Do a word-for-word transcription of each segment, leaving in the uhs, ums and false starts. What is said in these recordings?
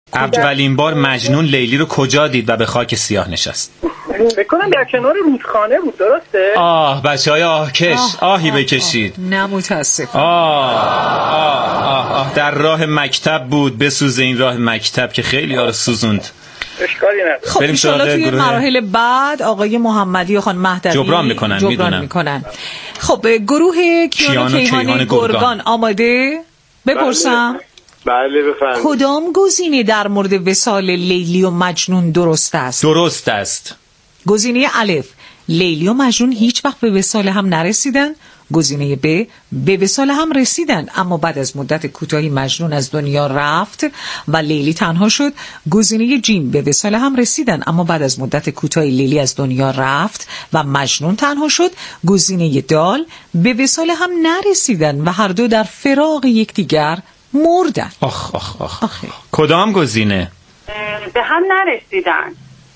اولین بار مجنون لیلی رو کجا دید و به خاک سیاه نشست؟ فکر کنم در کنار رودخانه بود. درسته؟ آه بچه‌های آه کش آه آهی آه بکشید. نه متاسفم. آه آه آه آه در راه مکتب بود. بسوزه این راه مکتب که خیلی ها رو سوزوند. اشکالی نداره. خب ان شاءالله توی مراحل بعد آقای محمدی و خانم مهدوی جبران میکنن. جبران میدونم میکنن. خب گروه کیان و کیهان گرگان آماده؟ بپرسم. بله بفرمایید. کدام گزینه در مورد وصال لیلی و مجنون درست است؟ درست است. گزینه الف، لیلی و مجنون هیچ وقت به وصال هم نرسیدن. گزینه ب، به وصال هم رسیدن اما بعد از مدت کوتاهی مجنون از دنیا رفت و لیلی تنها شد. گزینه جیم، به وصال هم رسیدن اما بعد از مدت کوتاهی لیلی از دنیا رفت و مجنون تنها شد. گزینه دال، به وصال هم نرسیدن و هر دو در فراق یکدیگر مردن. آخ آخ آخ, آخ. کدام گزینه؟ به هم نرسیدن.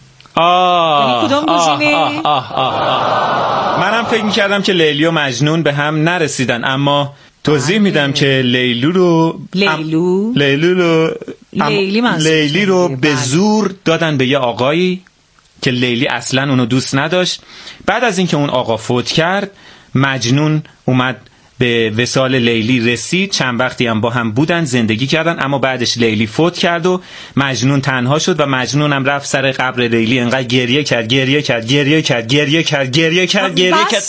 آه یعنی کدام گزینه؟ آه آه آه آه. منم فکر می‌کردم که لیلی و مجنون به هم نرسیدن اما توضیح میدم که لیلو رو لیلو لیلو رو لیلی, لیلی رو به زور دادن به یه آقایی که لیلی اصلا اونو دوست نداشت. بعد از اینکه اون آقا فوت کرد مجنون اومد به وصال لیلی رسید. چند وقتی هم با هم بودن زندگی کردن اما بعدش لیلی فوت کرد و مجنون تنها شد و مجنون هم رفت سر قبر لیلی انقدر گریه کرد گریه کرد گریه کرد گریه کرد گریه کرد گریه کرد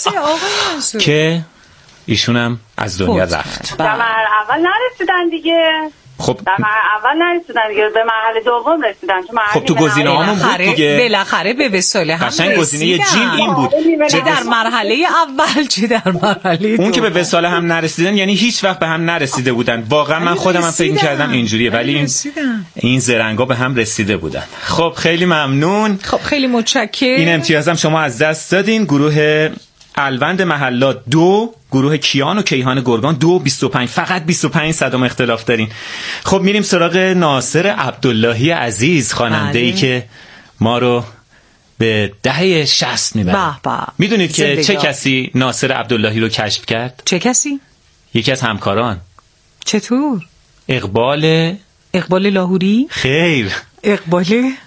که ایشون هم از دنیا رفت. در مرحله اول نرسیدن دیگه. خب در مرحله اول نرسیدن دیگه، به مرحله دوم رسیدن. خب تو گزینه‌هامون بود دیگه. بالاخره به وصال هم رسیدن. گزینه جیم این بود. چه در مرحله اول چه در مرحله اون که به وصال هم نرسیدن یعنی هیچ وقت به هم نرسیده بودن. واقعا من خودم هم فکر می‌کردم اینجوریه ولی این این زرنگا به هم رسیده بودن. خب خیلی ممنون. خب خیلی متشکرم. این امتیازم شما از دست دادین. گروه الوند محلات دو، گروه کیان و کیهان گرگان دو. بیست و پنج فقط بیست و پنج صدام اختلاف دارین. خب میریم سراغ ناصر عبداللهی عزیز، خواننده‌ای که ما رو به دهه شصت میبره. میدونید که چه کسی ناصر عبداللهی رو کشف کرد؟ چه کسی؟ یکی از همکاران. چطور؟ اقبال اقبال لاهوری؟ خیر، اقبال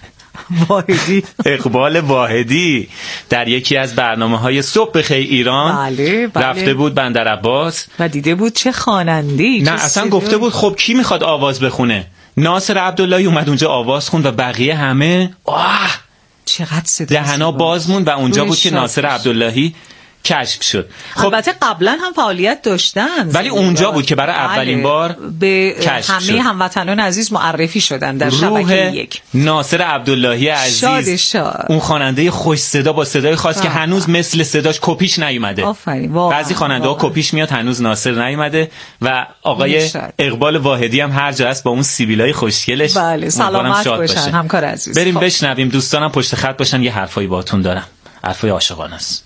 واحدی. اقبال واحدی در یکی از برنامه‌های صبح بخیر ایران بله، بله. رفته بود بندر عباس و دیده بود چه خواننده‌ای. نه اصلا گفته بود خب کی میخواد آواز بخونه. ناصر عبداللهی اومد اونجا آواز خوند و بقیه همه آه چقدر صدا دهنا باز موند و اونجا بود که ناصر عبداللهی کشف شد. خب البته قبلا هم فعالیت داشتن ولی اونجا بود که برای اولین بار به کشف همه شد. هموطنان عزیز معرفی شدن در شبکه یک. ناصر عبداللهی عزیز شاد شاد. اون خواننده خوش صدا با صدای خاص آه. که هنوز مثل صداش کپیش نیومده. آفرین. بعضی خواننده ها کپیش میاد هنوز ناصر نیومده و آقای نشد. اقبال واحدی هم هر جا هست با اون سیبیلای خوشگلش. بله سلامت باشن باشه. همکار عزیز. بریم خب. بشنویم. دوستانم پشت خط باشن یه حرفایی باهاتون دارم. حرفای عاشقانه است.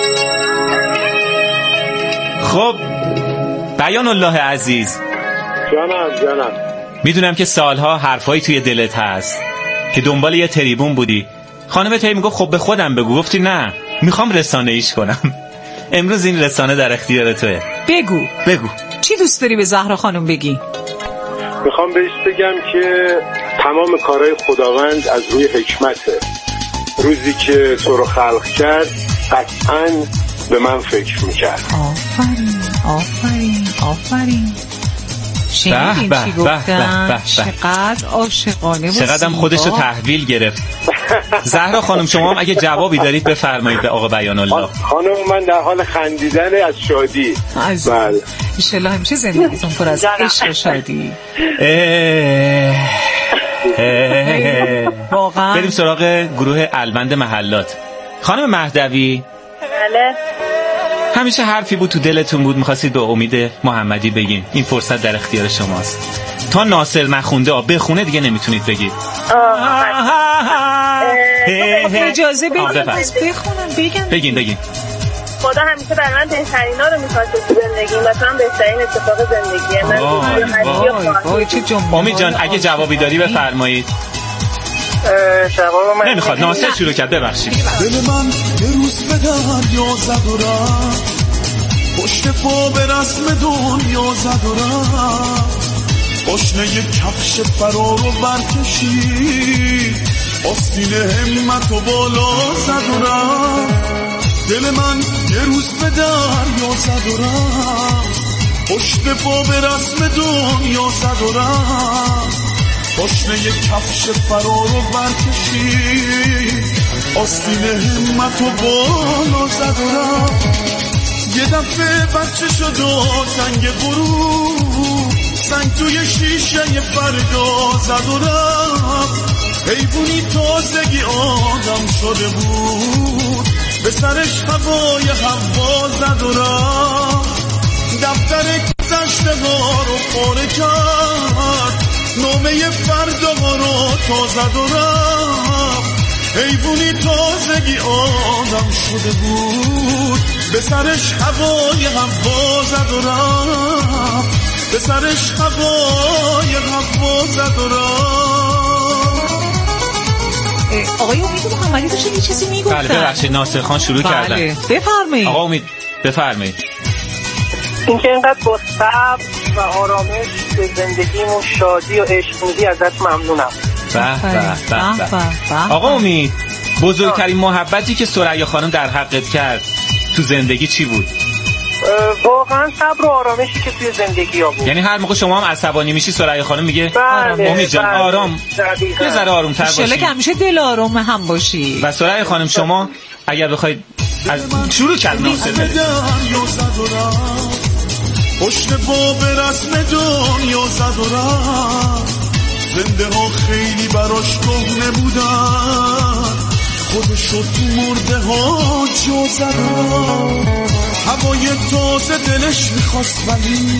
خب بیان الله عزیز، جانم جانم میدونم که سالها حرفایی توی دلت هست که دنبال یه تریبون بودی. خانم تایی میگفت خب به خودم بگو، گفتی نه میخوام رسانه ایش کنم. امروز این رسانه در اختیار توه. بگو بگو چی دوست داری به زهرا خانم بگی؟ میخوام بهش بگم که تمام کارهای خداوند از روی حکمته. روزی که تو رو خلق کرد قطعاً به من فکر میکرد. آفرین آفرین آفرین. شنیدین چی گفتن؟ چقدر عاشقانه و چقدر هم خودشو تحویل گرفت. زهرا خانم شما هم اگه جوابی دارید بفرمایید به آقا بیان الله. خانم من در حال خندیدن از شادی. بله انشالله همیشه زندگیتون پر از عشق و شادی. واقعا. بریم سراغ گروه الوند محلات. خانم مهدوی بله همیشه حرفی بود تو دلتون بود می‌خواستید به امید محمدی بگین. این فرصت در اختیار شماست. تا ناصر نخونده بخونه دیگه نمیتونید بگید. اجازه بدید بخونم بگم. بگین بگین. خدا همیشه برای من بهترینا رو می‌خواسته تو زندگی، مثلا بهترین اتفاق زندگیه من. وای چه جمله. امید جان اگه جوابی داری بفرمایید. جواب من نمیخواد. ناصر شروع کرد ببخشید. دل من یه روز به دریا زد و رفت، پشت پا به رسم دنیا زد و رفت، پاشنه کفش فرار رو برکشید، آستین همت و بالا زد و رفت. دل من یه روز به دریا زد و رفت، پشت پا به رسم دنیا زد و رفت. پاشنه کفش فرار رو برکشید، آستین همت و بالا زد و رفت. یه دفعه بچه شد و تنگ غروب، سنگ توی شیشه فردا زد و رفت. حیوونی تازگی آدم شده بود، به سرش هوای هوا زد و رفت. دفتر گذشته ها رو پاره کرد، نامه فردا ها رو تا زد و رفت. حیوونی تازگی آدم شده بود، به سرش هوای هوا زد و رفت. به سرش هوای هوا زد و رفت. آقای امید محمدی داشته یه چیزی میگفتن. بله ببخشید ناصر خان شروع بله. کردن. بفرمایید آقا امید بفرمایید. اینکه اینقدر با صبر و آرامش به زندگیمون شادی و عشق میدی ازت ممنونم. به به به. آقا امید بزرگترین محبتی که ثریا خانم در حقت کرد تو زندگی چی بود؟ واقعا صبر و آرامشی که توی زندگی ها بود. یعنی هر موقع شما هم عصبانی میشی ثریا خانم میگه بله امید جان بله. آرام یه ذره آروم‌تر باشی. انشالله که همیشه دل آروم هم باشی. و ثریا خانم شما اگر بخواید از شروع کرد ناصر پشت با به رسم دنیا زد و رفت. زنده ها خیلی براش کهنه بودن، خودشو تو مرده ها جا زد و رفت. هوای تازه دلش میخواست ولی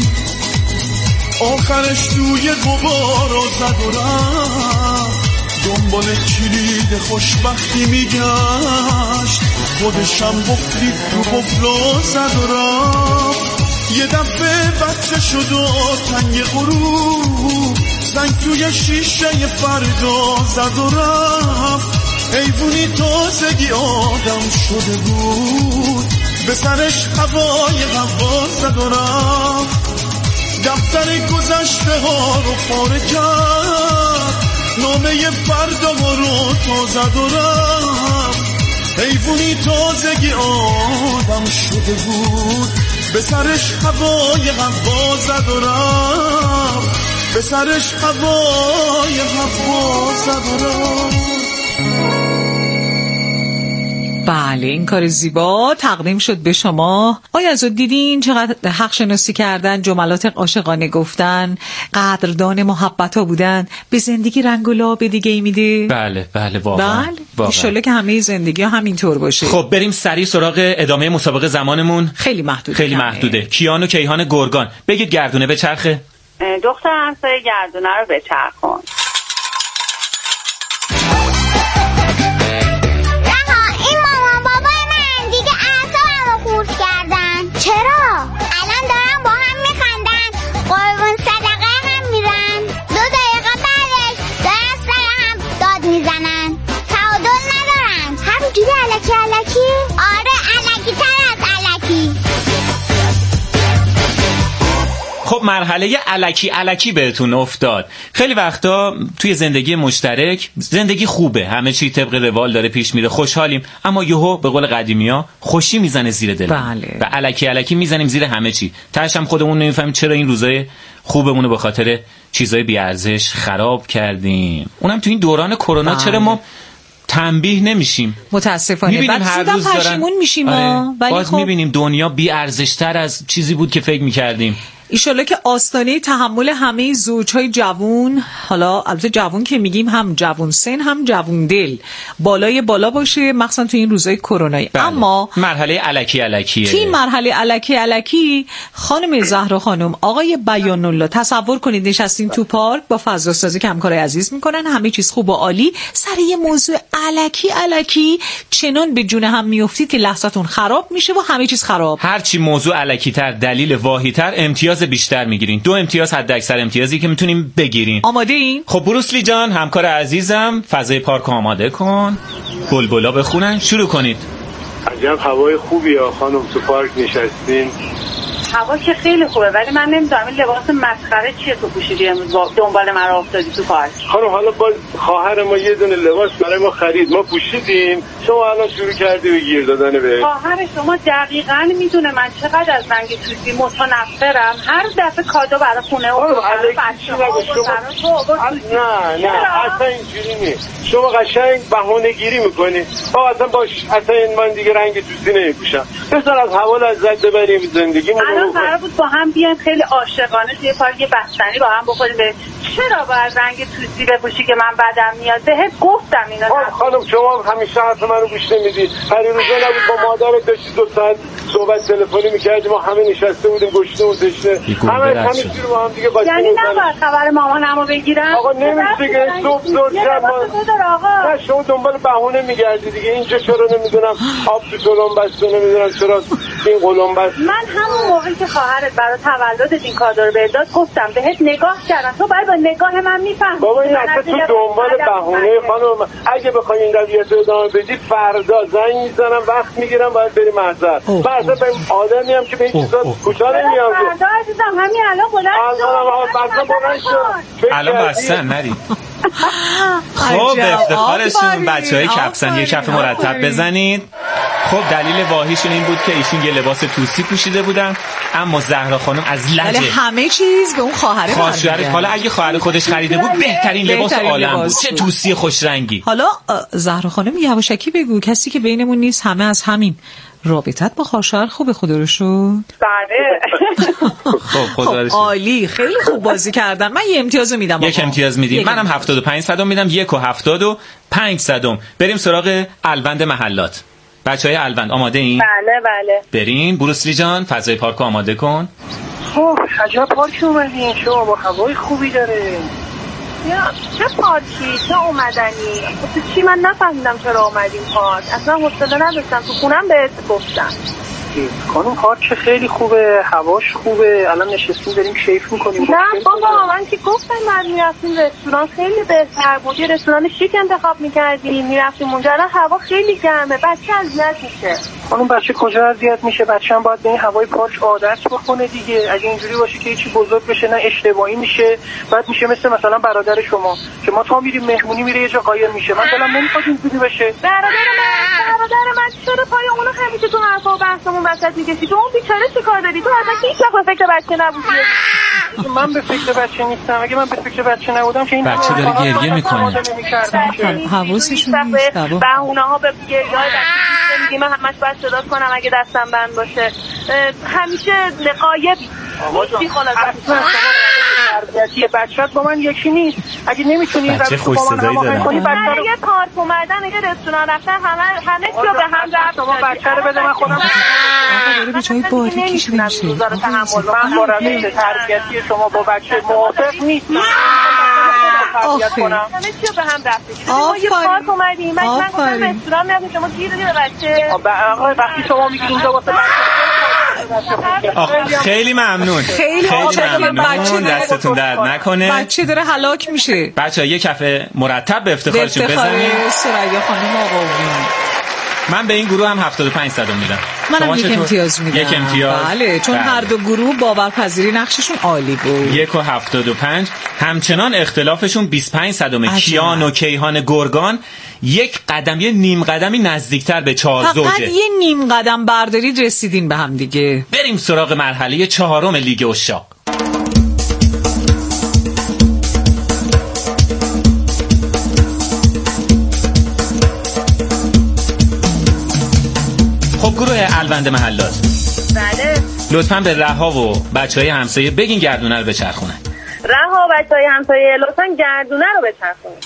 آخرش توی غبارا زد و رفت. دنبال کلید خوشبختی میگشت، خودشم قفلی تو قفلا زد و رفت. یه دفعه بچه شد و تنگ غروب، سنگ توی شیشه فردا زد و رفت. حیوونی تازگی آدم شده بود، به سرش هوای هوا زد و رفت. دفتر گذشته ها رو پاره کرد، نامه فردا ها رو تا زد و رفت. حیوونی تازگی آدم شده بود، به سرش هوای هوا زد و رفت. به سرش هوای هوا زد و رفت. بله این کار زیبا تقدیم شد به شما. آیا از دیدین چقدر حق شناسی کردن، جملات عاشقانه گفتن، قدردان محبت ها بودن، به زندگی رنگ و لعاب دیگه ای میده. بله بله واقعا. بله انشالله که همه زندگی ها همینطور باشه. خب بریم سریع سراغ ادامه مسابقه. زمانمون خیلی محدود خیلی کمه. محدوده. کیان و کیهان گرگان بگید گردونه به چرخه. دختر همسایه گردونه رو بچرخون. چرا؟ الان دارن با هم میخندن، قربون صدقه هم میرن، دو دقیقه بعدش دارن سر هم داد میزنن، تعادل ندارن، همینجوری الکی الکی. آره الکی تر از الکی. خب مرحله الکی الکی بهتون افتاد. خیلی وقتا توی زندگی مشترک زندگی خوبه، همه چی طبق روال داره پیش میره، خوشحالیم، اما یهو به قول قدیمی‌ها خوشی میزنه زیر دل. بله. و الکی الکی میزنیم زیر همه چی. تاش هم خودمون نمیفهمیم چرا این روزای خوبمون رو به خاطر چیزای بی ارزش خراب کردیم. اونم تو این دوران کرونا چرا ما تنبیه نمیشیم؟ متاسفانه بعد زودم پشیمون میشیم. آره. ولی باز خب میبینیم دنیا بی ارزش‌تر از چیزی بود که فکر میکردیم. ایشالله که آستانه تحمل همه زوجهای جوون، حالا البته جوون که میگیم هم جوون سن هم جوون دل، بالای بالا باشه، مخصوصا تو این روزهای کرونایی. بله. اما مرحله الکی الکیه. توی مرحله الکی الکی خانم زهرا خانم، آقای بیان الله، تصور کنید نشستین تو پارک با فضا سازی که همکارای عزیز میکنن، همه چیز خوب و عالی، سر یه موضوع الکی الکی چنان به جون هم میافتید که لحظتون خراب میشه و همه چیز خراب. هرچی موضوع الکی تر، دلیل واهی تر، امتیاز بیشتر میگیرین. دو امتیاز حد اکثر امتیازی که میتونیم بگیرین. آماده این؟ خب بروسلی جان همکار عزیزم فضای پارک آماده کن، بلبلا بخونن، شروع کنید. عجب هوای خوبی ها خانم، تو پارک نشستین، هوا که خیلی خوبه، ولی من نمیدونم این لباس مسخره چیه تو پوشیدی امروز دنبال من افتادی تو پارک. خانم حالا با خواهر ما یه دونه لباس برای ما خرید، ما پوشیدیم، شما الان شروع کردی به گیر دادن به خواهر شما. دقیقاً میدونه من چقدر از رنگ توتی متنفرم. هر دفعه کادو برای خونه و برای بچه‌ها نه نه اصلا اینجوری نیست. شما قشنگ بهانه‌گیری میکنی. آقا اصلا باش، اصلا من دیگه رنگ توتی نمیپوشم. بذار از هوا لذت ببریم، زندگیمون رو. الان قرار بود با هم بیایم خیلی عاشقانه توی پارک بستنی با هم بخوریم. به چرا باید رنگ توتی بپوشی که من بدم میاد؟ بهت گفتم اینا. خانم شما همیشه حرف منو گوش نمیدی. هر روزا نبود با مادرت داشتی دو ساعت صحبت تلفنی میکردیم، ما همه نشسته بودیم گشته و تشنه، همه همینجوری با هم دیگه قاطی یعنی نباید خبر مامانمو بگیرم؟ آقا نمیشه که صبح زور شب ما نه شما دنبال بهونه میگردی دیگه. اینجا چرا نمیدونم آب تو تلم بسته، نمیدونم چرا این قلم بست. من همون موقعی که خواهرت برای تولدت این کادو رو بهت داد گفتم بهت نگاه کردم، تو باید با نگاه من میفهمی. بابا این اصلا تو دنبال بهونه خانم. اگه بخوای این رویت رو ادامه بدی فردا زنگ میزنم وقت میگیرم باید بریم محضر. من اصلا آدمی هم که به این چیزا کوچا نمیام. فردا عزیزم همین الان بلند شو. الان بستن نری. خب افتخارشون بچهای کپسن یه کف مرتب بزنید. خب دلیل واهیشون این بود که ایشون یه لباس توسی پوشیده بودن، اما زهرا خانم از لجه ولی همه چیز به اون خواهر خواهر. حالا اگه خواهر خودش خریده بود بهترین لباس عالم بود. چه توسی خوش رنگی. حالا زهرا خانم یواشکی بگو، کسی که بینمون نیست همه از همین رابطت با خواهر خوبه خدا رو شد؟ بله. خب خدا رو شد. عالی، خیلی خوب بازی کردن. من یه امتیاز میدم. یک امتیاز میدیم. منم هفتاد و پنج صدم میدم. یک و هفتاد و پنج صدم. بریم سراغ الوند محلات. بچهای الوند آماده این؟ بله بله. بریم. بروسلی جان فضای پارک آماده کن. خب عجب پارک اومدین شما، با هوای خوبی داره. یا چه پارکی، چه اومدنی؟ تو چی من نفهمیدم چرا اومدیم پارک. اصلا حوصله نداشتم، تو خونم بهت گفتم. خانم پارک خیلی خوبه، هواش خوبه، الان نشستیم داریم کیف میکنیم. نه بابا من که گفتم بعد میرفتیم رستوران خیلی بهتر بود، یه رستوران شیک انتخاب میکردیم میرفتیم اونجا. الان هوا خیلی گرمه، بچه اذیت میشه. خانم بچه کجا اذیت میشه؟ بچه هم باید به این هوای پارک عادت بکنه دیگه. اگه اینجوری باشه که هیچی بزرگ بشه نه اشتباهی میشه، بعد میشه مثل مثلا برادر شما که ما تا میریم مهمونی میره یه جا قایم میشه. من دلم نمیخواد اینجوری بشه. برادر من برادر من چرا پای اونو همیشه تو حرفا و بحثمون وسط میکشی؟ تو اون بیچاره چیکار داری؟ تو اصلا هیچ وقت فکر بچه نبودی. من به فکر بچه نیستم. اگه من به فکر بچه نبودم که این بچه داره گریه میکنه. حواسشون نیست. بهونه‌ها به گریه‌های بچه میگیم من همش باید صدا کنم اگه دستم بند باشه. همیشه قایب چی خلاص تربیتی بچه‌ت با من یکی نیست. اگه نمیتونی بچه خوش صدایی داره. برای یه پارک اومدن یه رستوران رفتن همه همه چی رو به هم رفت. شما بچه رو بده من خودم آقا داره به جای باریک کشیده میشه. من با روش تربیتی شما با بچه موافق نیستم. آخه همه چی رو به هم رفت. ما یه پارک اومدیم من گفتم رستوران میرفتیم شما گیر دادی به بچه. آقا وقتی شما میگید اونجا واسه بچه خیلی ممنون. خیلی ممنون. دستتون درد نکنه. بچه داره هلاک میشه. بچه‌ها یه کف مرتب به افتخارشون بزنید. سریا خانم آقا من به این گروه هم هفتاد و پنج صدم میدم. منم یک امتیاز میدم. یک امتیاز. بله چون بله. هر دو گروه باورپذیری نقششون عالی بود. یک و هفتاد و پنج. همچنان اختلافشون بیست و پنج صدم. کیان و کیهان گرگان یک قدم یه نیم قدمی نزدیکتر به چهار زوجه. فقط یه نیم قدم بردارید رسیدین به هم دیگه. بریم سراغ مرحله چهارم لیگ عشاق. خب گروه الوند محلات بله لطفاً به رها و بچهای همسایه بگین گردونه رو بچرخونن. رها و بچهای همسایه لطفاً گردونه رو بچرخونن.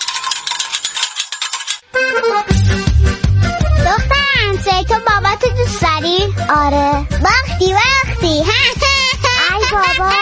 دختر همسایه تو باباتو دوست داری؟ آره وقتی وقتی ای بابا.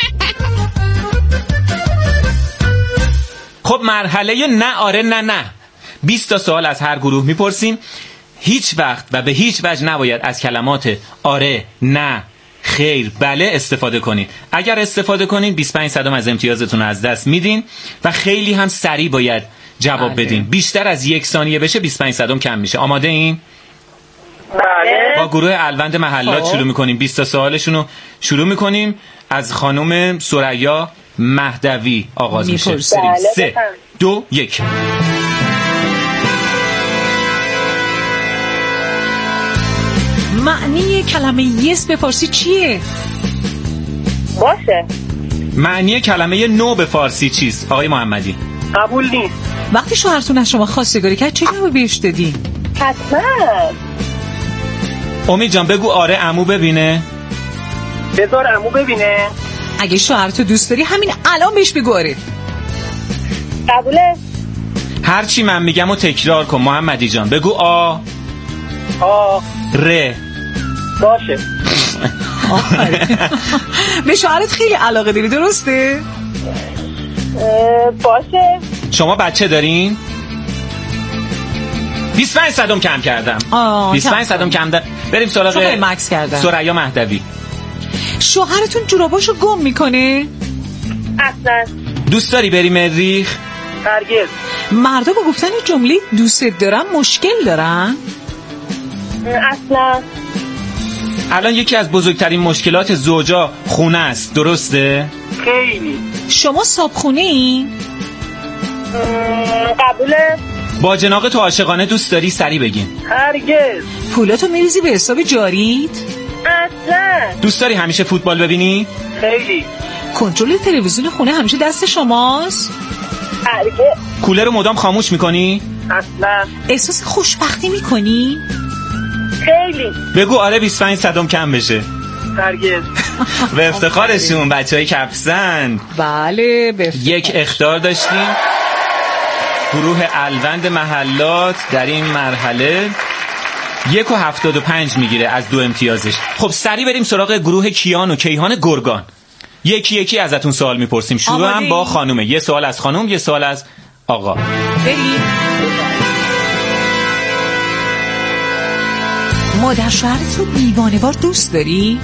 خب مرحله نه آره نه نه بیست تا سوال از هر گروه میپرسیم. هیچ وقت و به هیچ وجه نباید از کلمات آره، نه، خیر، بله استفاده کنین. اگر استفاده کنین بیست و پنج صدم از امتیازتون از دست میدین و خیلی هم سریع باید جواب بدین. بیشتر از یک ثانیه بشه بیست و پنج صدم کم میشه. آماده این؟ بله. با گروه الوند محلات شروع میکنیم. بیست تا سوالشون رو شروع میکنیم. از خانم ثریا مهدوی آغاز میشه. بریم. سه دو یک. معنی کلمه یس به فارسی چیه؟ باشه. معنی کلمه نو به فارسی چیست آقای محمدی؟ قبول نیست. وقتی شوهرتون از شما خواستگاری کرد چه جوابی بهش دادی؟ حتما. امید جان بگو آره عمو ببینه. بذار عمو ببینه. اگه شوهرتو دوست داری همین الان بهش بگو آره. قبوله. هر چی من میگم و تکرار کن محمدی جان. بگو آ آ ره. باشه. به شوهرت خیلی علاقه داری درسته؟ باشه. شما بچه دارین؟ بیست و پنج صدم کم کردم. بیست و پنج صدم کم دارم. بریم سراغ مکس کردم. ثریا مهدوی. شوهرتون جوراباشو گم میکنه؟ اصلا. دوست داری بری مریخ؟ هرگز. مردا با گفتن جمله دوست دارم مشکل دارن؟ اصلا. الان یکی از بزرگترین مشکلات زوجا خونه است درسته؟ خیلی. شما صابخونه این؟ قبوله. با جناق تو عاشقانه دوست داری سری بگین. هرگز. پولاتو میریزی به حساب جاریت؟ اصلا. دوست داری همیشه فوتبال ببینی؟ خیلی. کنترل تلویزیون خونه همیشه دست شماست؟ هرگز. کولر رو مدام خاموش میکنی؟ اصلا. احساس خوشبختی میکنی؟ خیلی. بگو آره بیست و پنج صدم کم بشه. هرگز. به افتخارشون بچهای کپسن. بله به افتخار. یک اخطار داشتیم. گروه الوند محلات در این مرحله یک و هفتاد و پنج میگیره از دو امتیازش. خب سریع بریم سراغ گروه کیان و کیهان گرگان. یکی یکی ازتون سوال میپرسیم. شروع هم با خانومه. یه سوال از خانوم یه سوال از آقا. بریم. مادر شوهرت رو دیوانه‌وار دوست داری؟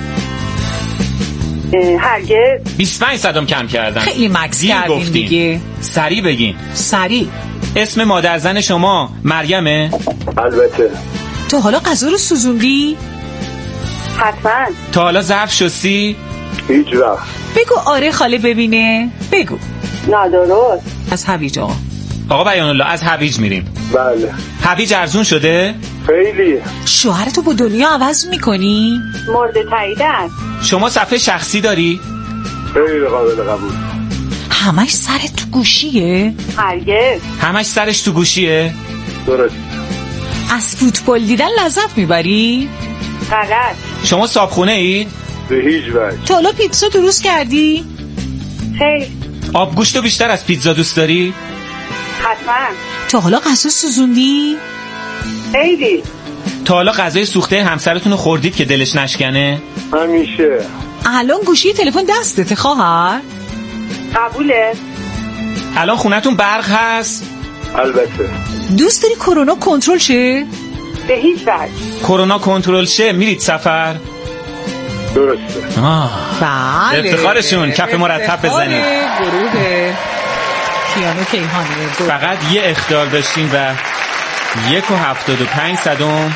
هرگز. بیست و پنج صدم کم کردن. خیلی مکس کردین دیگه. سریع بگین. سریع. اسم مادر زن شما مریمه؟ البته. تو حالا غذا رو سوزوندی؟ حتما. تا حالا ظرف شستی؟ هیچ وقت. بگو آره خاله ببینه. بگو. نادرست. از هویج آقا. آقا بیان الله از هویج میریم. بله. هویج ارزون شده؟ خیلی. شوهرتو با دنیا عوض میکنی؟ مورد تایید است. شما صفحه شخصی داری؟ خیلی قابل قبول. همش سرت تو گوشیه؟ هرگز. همش سرش تو گوشیه؟ درست. از فوتبال دیدن لذت میبری؟ غلط. شما صابخونه اید؟ به هیچ وجه. تا حالا پیتزا درست کردی؟ خیلی. آبگوشتو بیشتر از پیتزا دوست داری؟ حتما. تا حالا غذا سوزوندی؟ خیلی. تا حالا غذای سوخته همسرتون رو خوردید که دلش نشکنه؟ همیشه. الان گوشی تلفن دستته خواهر؟ قبوله. الان خونتون برق هست؟ البته. دوست داری کرونا کنترل شه؟ به هیچ وجه. کرونا کنترل شه میرید سفر؟ درسته. آه. بله. افتخارشون کف مرتب بزنید. گروه کیانو کیهانی. فقط یه اخطار داشتیم و یک و هفتاد و پنج صدم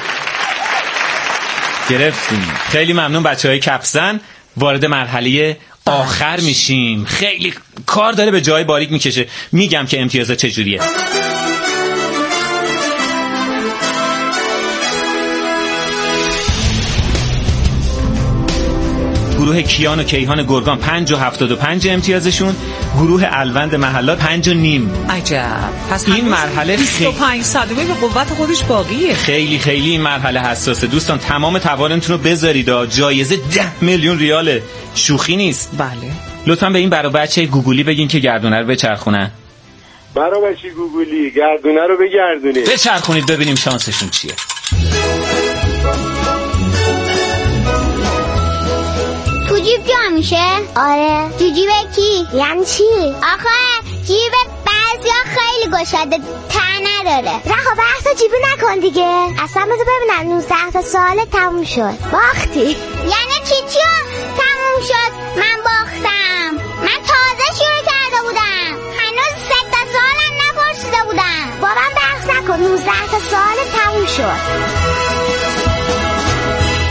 گرفتیم. خیلی ممنون بچه های کپسن. وارد مرحله آخر میشیم. خیلی کار داره به جای باریک میکشه. میگم که امتیازات چجوریه. گروه کیان و کیهان گرگان پنج و هفتاد و پنج امتیازشون. گروه الوند محلات پنج و نیم. عجب. پس این مرحله بیست و پنج صدمه به قوت خودش باقیه. خیلی خیلی این مرحله حساسه. دوستان تمام توانتون رو بذارید. جایزه ده میلیون ریاله. شوخی نیست. بله. لطفاً به این برا بچه گوگلی بگین که گردونه رو بچرخونن. برا بچه گوگلی گردونه رو بگردونید. بچرخونید ببینیم شانسشون چیه. تو جیب جا میشه؟ آره. تو جیب کی؟ یعنی چی؟ آخه جیب بعضیا خیلی گشاده ته نداره. رها بحثا جیبی نکن دیگه. اصلا بذار ببینم نوزده تا ساله تموم شد. باختی. یعنی چی چیو تموم شد؟ من باختم. من تازه شروع کرده بودم. هنوز سه تا سالم نپرسیده بودم. با من بحث نکن. نوزده تا ساله تموم شد.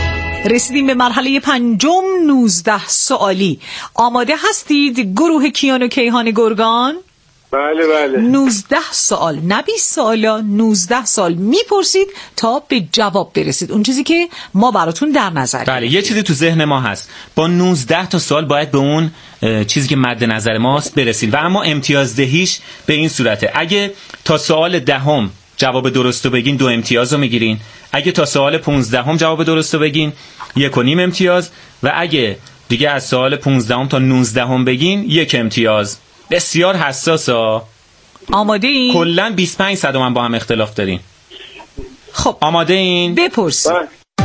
رسیدیم به مرحله پنجم، نوزده سوالی. آماده هستید گروه کیان و کیهان گرگان؟ بله بله. نوزده سوال، نه بیست سوالا، نوزده سوال میپرسید تا به جواب برسید، اون چیزی که ما براتون در نظر. بله، یه چیزی تو ذهن ما هست، با نوزده تا سوال باید به اون چیزی که مد نظر ماست برسید و اما امتیازدهیش به این صورته: اگه تا سوال دهم جواب درستو بگین دو امتیاز رو میگیرین، اگه تا سوال پونزدهم جواب درستو بگین یک و نیم امتیاز، و اگه دیگه از سوال پونزدهم تا نوزدهم بگین یک امتیاز. بسیار حساسا. آماده این؟ کلن بیست و پنج صد من با هم اختلاف دارین. خب آماده این؟ بپرسید.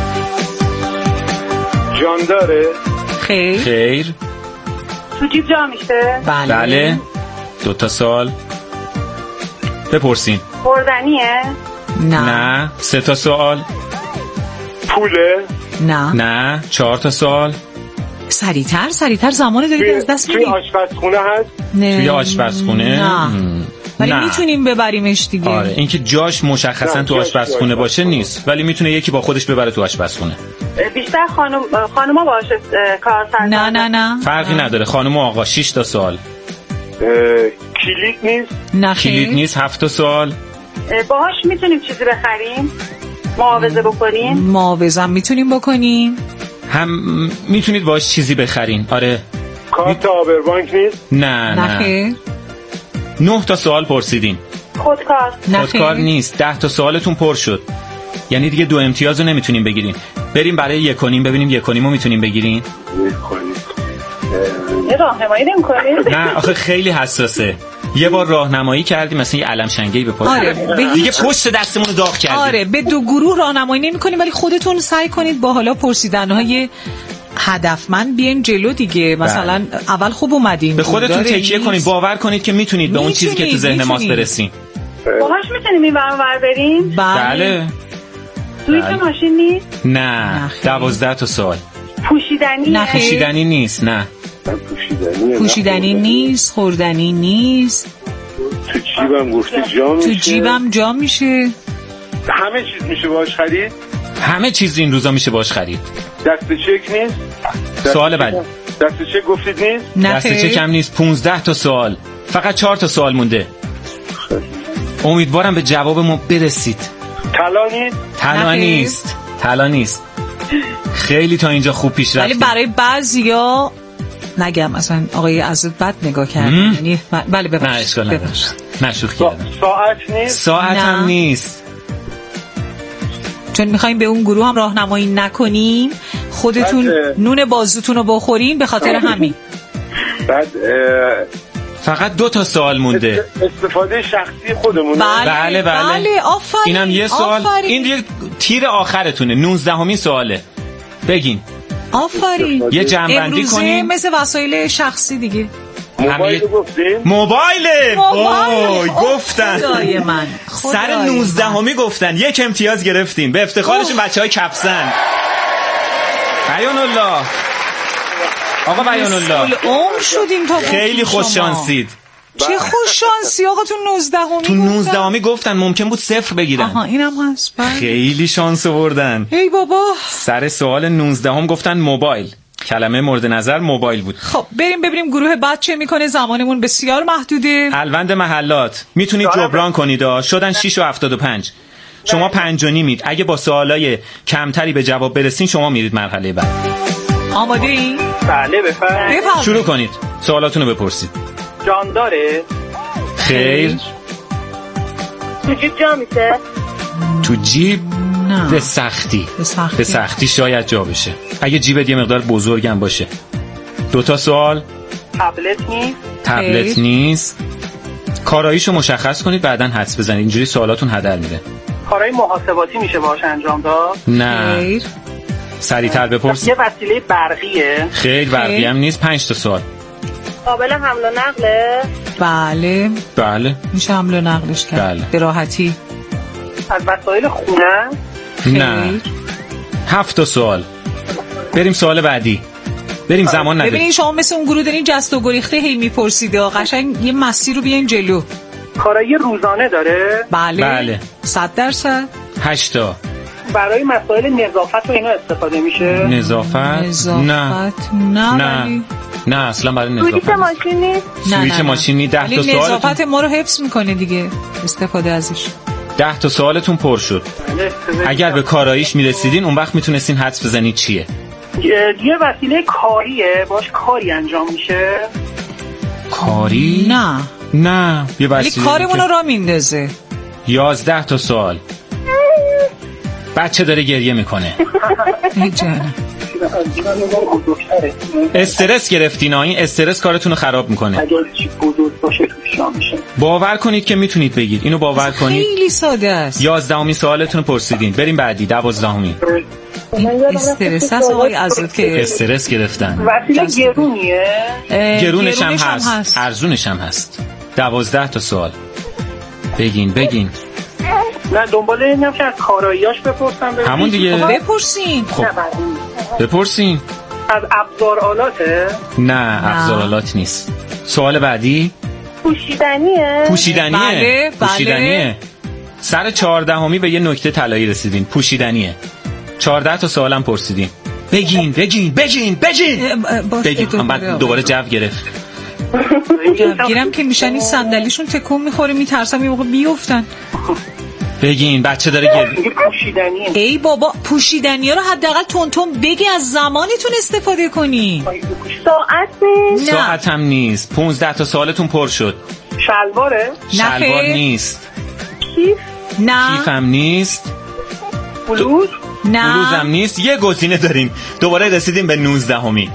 جان داره؟ خیر. خیر. تو جیب جا میشه؟ بله. بله. دو تا سوال. بپرسین. خوردنیه؟ نه. نه. سه تا سوال. پوله؟ نه. نه. چهار تا سوال. سریعتر سریعتر، زمان دارید از دست میدید. توی آشپزخونه هست؟ نه. توی آشپزخونه؟ نه. ولی نه. میتونیم ببریمش دیگه. آره، اینکه جاش مشخصا تو آشپزخونه باشه نیست، ولی میتونه یکی با خودش ببره تو آشپزخونه. بیشتر خانم خانوما باشه کار سر. نه نه نه. فرقی نه. نداره، خانم و آقا. شش تا سوال. کلید نیست؟ نه. کلید نیست. هفت تا سوال. باهاش میتونیم چیزی بخریم؟ معاوضه بکنیم؟ معاوضه هم میتونیم بکنیم. هم میتونید باش چیزی بخرین. آره. کارت آبربانک نیست؟ نه نه. نه. نه تا سوال پرسیدین. خودکار؟ خودکار نیست. ده تا سوالتون پر شد، یعنی دیگه دو امتیاز رو نمیتونیم بگیرین. بریم برای یک و نیم ببینیم یک و نیم رو میتونیم بگیرین. یه راهنمایی نمی‌کنید؟ نه آخه خیلی حساسه. یه بار راهنمایی کردیم مثلا یه علم شنگه‌ای به پاش. آره، به دیگه پشت دستمون رو داغ کردیم. آره، به دو گروه راهنمایی نمی‌کنیم، ولی خودتون سعی کنید با حالا پرسیدن‌های هدفمند بیایم جلو دیگه. مثلا بله. اول خوب اومدین، به خودتون تکیه کنید، باور کنید که میتونید به اون چیزی که تو ذهن ماست برسین. باهاش میتونیم این ور اونور بریم؟ بله. سویچ ماشین نیست؟ نه. دوازده تا سوال. پوشیدنی؟ نه. پوشیدنی نیست. نه. پوشیدنی نیست. خوردنی نیست. تو جیبم گفتی جا میشه؟ تو جیبم جا میشه. همه چیز میشه باش خرید؟ همه چیز این روزا میشه باش خرید. دست چک نیست؟ سوال بعدی. دست چک گفتید نیست؟ نه. دست چک هم نیست. پونزده تا سوال. فقط چهار تا سوال مونده. امیدوارم به جوابمون برسید. طلا نیست؟ طلا نیست. طلا نیست. خیلی تا اینجا خوب پیش رفتیم. ولی برای بعضیا نگم مثلا آقای عزت بد نگاه کرد، یعنی بله ببخشید. نه اشکال نداره. نه شوخی کردم. ساعت نیست؟ ساعت هم نیست. چون میخوایم به اون گروه هم راهنمایی نکنیم، خودتون نون بازوتون رو بخورین، به خاطر همین. بعد فقط دو تا سوال مونده. استفاده شخصی خودمونه. بله بله بله, بله. آفرین. اینم یه سوال. آفرین. این دیگه تیر آخرتونه. نوزدهمین سواله. بگین. آفرین. یه جمع‌بندی کنین. مثل وسایل شخصی دیگه. موبایل گفتین؟ موبایله. موبایل. گفتن. خدای من. سر نوزدهمی گفتن. یک امتیاز گرفتیم. به افتخارشون بچهای کپسن. بیان الله. آقا بیان الله. عمر شدیم تا خیلی خوش شانسید. چه خوش شانسی آقا. تو نوزدهمی تو نوزدهمی گفتن ممکن بود صفر بگیرن. آها اینم هست. خیلی شانس آوردن. ای بابا. سر سوال نوزدهم گفتن موبایل. کلمه مورد نظر موبایل بود. خب بریم ببینیم گروه بعد چه میکنه. زمانمون بسیار محدوده. الوند محلات میتونید جبران کنید. شدن شش و هفتاد و پنج. شما پنج و نیمید. اگه با سوالای کمتری به جواب برسین شما میرید مرحله بعد. آماده ای؟ بله بفرمایید. شروع کنید. سوالاتونو بپرسید. جان داره؟ خیر. تو جیب جا میشه؟ تو جیب نه. به سختی. به سختی. به سختی شاید جا بشه. اگه جیبت یه مقدار بزرگم باشه. دو تا سوال. تبلت نیست؟ تبلت نیست. کاراییشو مشخص کنید بعدن حدس بزنید. اینجوری سوالاتون هدر میره. کارهای محاسباتی میشه باهاش انجام داد؟ نه. خیر. سریعتر بپرس. یه وسیله برقیه؟ خیر برقی هم نیست. پنج تا سوال. قابل حمل و نقله؟ بله. بله. میشه حمل و نقلش کرد. بله. به راحتی. از وسایل خونه؟ نه. هفت تا سوال. بریم سوال بعدی. بریم زمان نداریم. ببینید شما مثل اون گروه دارین جست و گریخته هی میپرسید. قشنگ یه مسیر رو بیاین جلو. کارایی روزانه داره؟ بله. بله. صد درصد. هشت تا. برای مسائل نظافت و اینا استفاده میشه؟ نظافت؟ نظافت نه نه نه ولی نه اصلا برای نظافت سویچ ماشین نیست؟ نه، سویچ نه، نه. ماشینی. ده تا ولی نظافت سوالتون ما رو حفظ میکنه دیگه استفاده ازش. ده تا سوالتون پر شد. اگر به کاراییش میرسیدین اون وقت میتونستین حدس بزنید چیه. یه وسیله کاریه، باش کاری انجام میشه؟ کاری؟ نه نه یه ولی وسیله کارمون رو که- را میندازه. یازده تا سوال. بچه داره گریه میکنه. ای جانم. استرس گرفتین ها، این استرس کارتون رو خراب میکنه. اگر چی بزرگ باشه توش جا میشه. باور کنید که میتونید بگید، اینو باور کنید. خیلی ساده است. یازدهمین سوالتون رو پرسیدین. بریم بعدی. دوازدهمین. استرس هست آقای عزت که استرس گرفتن. وسیله گرونیه؟ اه، گرونش هم گرونش هست، ارزونش هم هست. دوازده تا سوال. بگین بگین. نه دنباله اینم که از کاراییاش بپرسم ببینم. همون دیگه. خب بپرسین. خب نه، بعد این. بپرسین. از ابزار آلاته؟ نه ابزارالات نیست. سوال بعدی. پوشیدنیه؟ پوشیدنیه. بله، بله. پوشیدنیه. سر چهاردهمی به یه نکته طلایی رسیدین. پوشیدنیه. چهارده تا سوالم پرسیدین. بگین بگین بگین بگین اه، باش، بگین. ادامه بعد بده. دوباره جو گرفت. گیرم که میشن این صندلیشون تکون میخوره میترسم یه موقع بیفتن. بگین بچه داره گریه. میگه پوشیدنیه. ای بابا پوشیدنی ها رو حداقل تون تون بگی از زمانتون استفاده کنی. ساعت نیست؟ نه. ساعت هم نیست. پونزده تا سوالتون پر شد. شلواره؟ نه شلوار خیر. نیست. کیف؟ نه کیف هم نیست. بلوز؟ نه بلوز هم نیست. یه گزینه داریم. دوباره رسیدیم به نوزدهمی.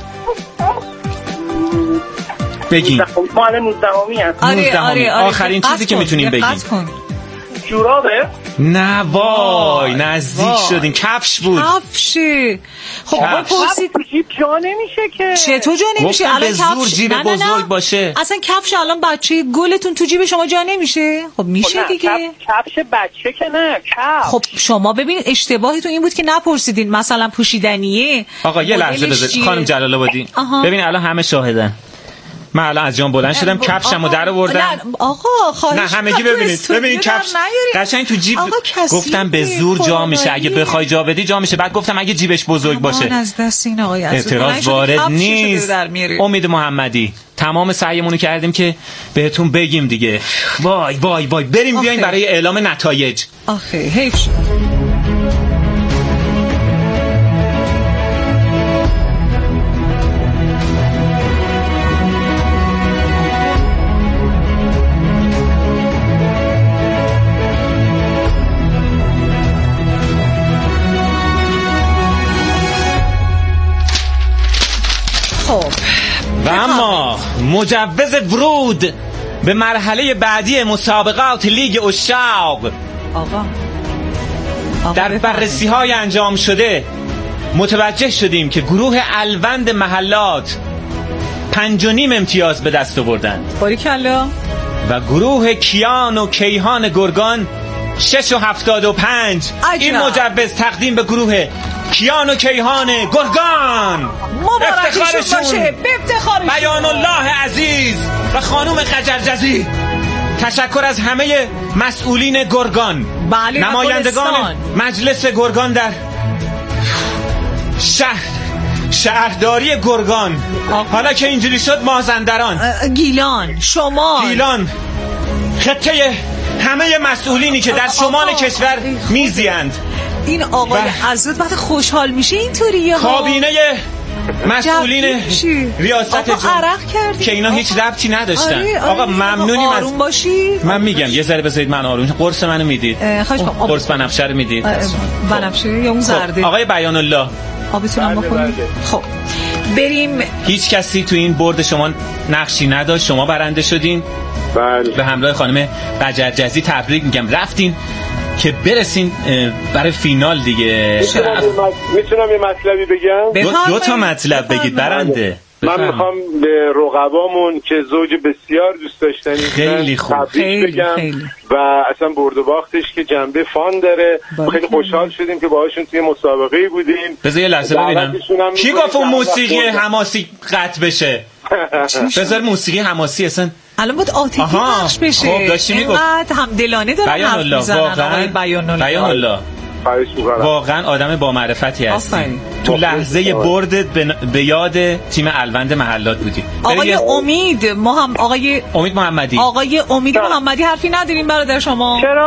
بگین. ما الان نوزدهمی هست. آره نوزدهمی. آره آره آخرین دقت چیزی که کن، میتونیم دقت بگین. کن. جورابه؟ نه وای نزدیک وای. شدین. کفش بود. کفشه. خب کفش. بپرسید تو جیب جا نمیشه که. چطور جا نمیشه؟ گفتم الان به زور کفش جیب نه، نه، نه. بزرگ باشه. اصلا کفش الان بچه گلتون تو جیب شما جا نمیشه؟ خب میشه نه، دیگه. کف- کفش بچه که نه کف. خب شما ببینید اشتباهیتون این بود که نپرسیدین مثلا پوشیدنیه. آقا یه لحظه مدلش بذار چیه؟ خانم جلال آبادی. آها. ببین الان همه شاهدن. من الان از جام بلند شدم کفشمو در آوردم. نه آقا خواهش نه همگی ببینید ببینید کفش قشنگ تو جیب. گفتم به زور جا میشه، اگه بخوای جا بدی جا میشه. بعد گفتم اگه جیبش بزرگ باشه. از دست این آقای عزیز اعتراض وارد نیست. امید محمدی تمام سعیمونو کردیم که بهتون بگیم دیگه. وای وای وای بریم بیاین آخه. برای اعلام نتایج. آخه حیف شد. خب و اما مجوز ورود به مرحله بعدی مسابقات لیگ اشاق آقا, آقا در بررسی های انجام شده متوجه شدیم که گروه الوند محلات پنج و نیم امتیاز به دست آوردند باریکلا. و گروه کیان و کیهان گرگان شش و هفتاد و پنج. این مجوز تقدیم به گروه کیان و کیهان گرگان. افتخارشون باشه. به افتخارشون. بیان الله عزیز و خانوم قجرجزی. تشکر از همه مسئولین گرگان. بله نمایندگان مجلس گرگان در شهر شهرداری گرگان. حالا که اینجوری شد مازندران، گیلان، شمال، گیلان، خطه همه مسئولینی که در شمال کشور میزیند. این آقای عزت وقت خوشحال میشه اینطوریه ها. کابینه مسئولین ریاست جمهوری که اینا هیچ ربطی نداشتن. آره، آره. آقا ممنونیم از آروم باشی. من میگم یه ذره بذارید من آروم. قرص منو میدید؟ قرص بنفشه رو میدید؟ بنفشه یا اون زرده؟ آقای بیان الله آبتونم بخوریم. خب بریم. هیچ کسی تو این برد شما نقشی نداشت، شما برنده شدین. بله. به همراه خانم قجرجزی تبریک میگم. رفتین که برسین برای فینال دیگه. میتونم یه مطلبی بگم؟ دو, دو تا مطلب بگید برنده. من میخوام به رقبامون که زوج بسیار دوست داشتنی خیلی خوب تبریک بگم خیلی. و اصلا برد و باختش که جنبه فان داره. خیلی خوشحال شدیم که باهاشون توی مسابقه بودیم. بذار یه لحظه ببینم کی گفت اون موسیقی حماسی قطع بشه؟ بذار موسیقی حماسی اصلا الان باید عاطفی پخش بشه. خب داشتی میگفت اینقدر همدلانه دارن حرف میزنن آقای بیان الله. بیان الله خواهش می‌کنم. واقعا آدم با معرفتی هستی. آفرین. تو لحظه بردت به, به یاد تیم الوند محلات بودی. آقای امید محمد آقای امید محمدی آقای امید محمدی حرفی نداریم برادر شما؟ چرا؟